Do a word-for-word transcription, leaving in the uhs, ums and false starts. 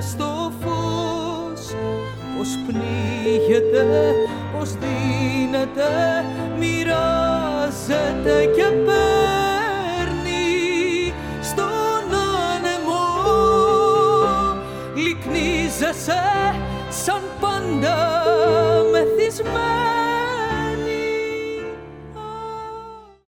στο φως, πως πνίγεται, πως δίνεται, μοιράζεται και παίρνει στον άνεμο. Λυκνίζεσαι σαν πάντα μεθυσμένη